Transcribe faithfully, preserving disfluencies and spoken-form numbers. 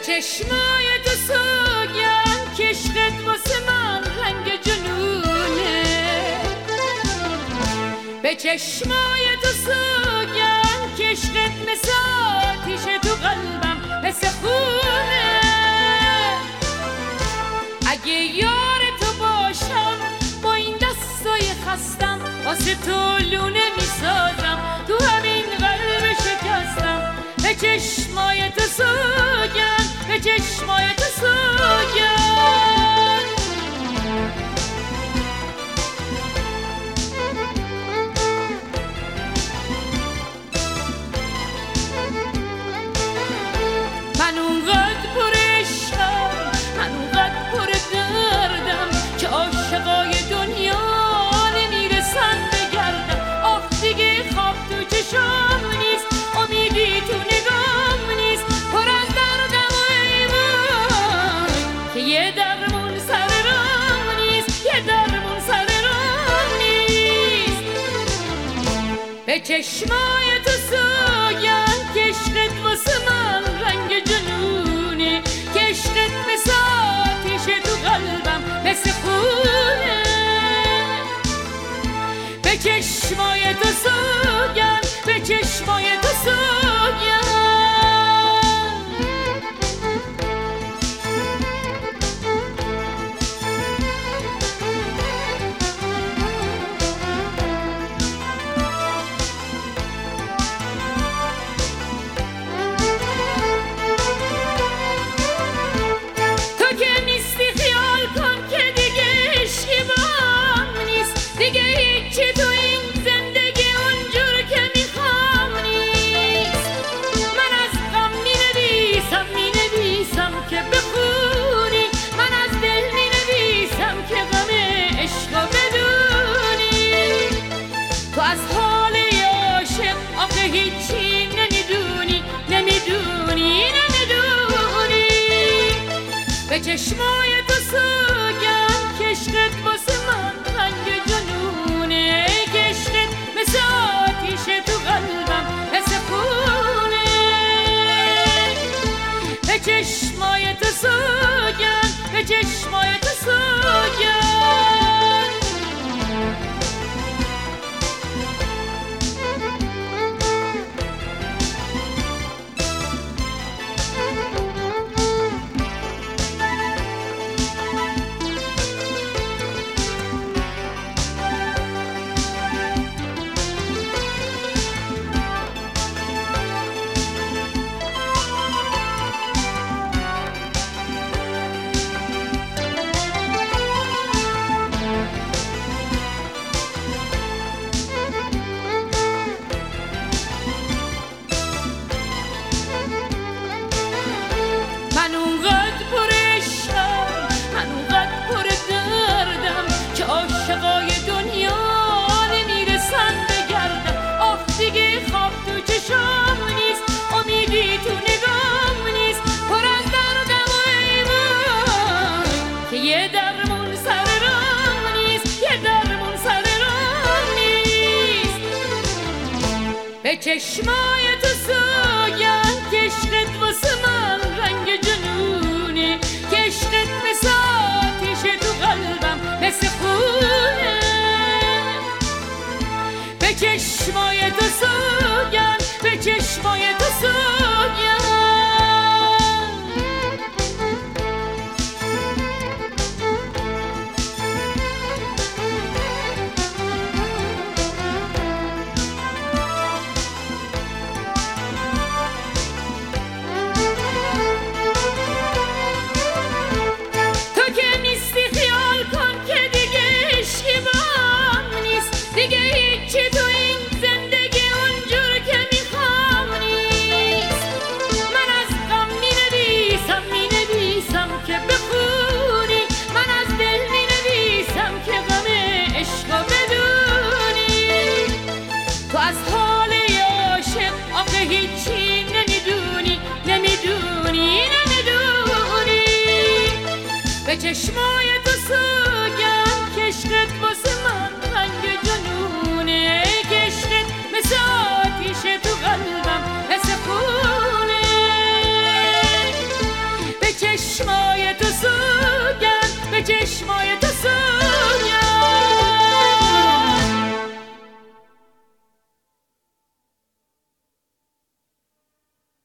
چشمای تو سوگن که عشقت واسه من رنگ جنونه، به چشمای تو سوگن که عشقت مثل آتیش تو قلبم مثل خونه. اگه یار تو باشم با این دستای خستم واسه تو لونه میسازم، تو همین قلب شکستم. به چشمای تو سوگن، به چشمای تو سوگن. من اونقدر پر عشقم، من اونقدر پر دردم که عاشقای دنیا نمیرسن بگردم. آخ دیگه خواب تو چشام نیست، امیدی تو نگام نیست، پر از دردم و ایمان که یه درمون سر راه نیست، یه درمون سر راه نیست. به چشمای تو سوگن که عشقت واسه من رنگ جنونه، که عشقت مثل آتیش تو قلبم مثل خونه. به چشمای تو سوگن، به چشمای تو سوگن. تو که نیستی خیال کن که دیگه عشقی با هم نیست، دیگه هیچی تو این زندگی اونجور که میخوام نیست. من از غم مینویسم مینویسم که بخونی، من از دل مینویسم که غم عشقو بدونی. تو از حال عاشق آخه هیچی نمیدونی، نمیدونی نمیدونی. به چشمای تو سوگن که عشقت واسه من رنگ جنونه، که عشقت مثل آتیش تو قلبم مثل خونه. به چشمای تو سوگن، به چشمای تو سوگن. من اونقدر پر عشقم، من اونقدر پر دردم که عاشقای دنیا نمیرسن بگردم. آخ دیگه خواب تو چشام نیست، امیدی تو نگام نیست، پر از دردم و ایمان که یه درمون سر راه نیست، یه درمون سر راه نیست. به چشمای تو سوگن که عشقت واسه من رنگ جنونه، که عشقت مثل آتیش تو قلبم مثل خونه. به چشمای تو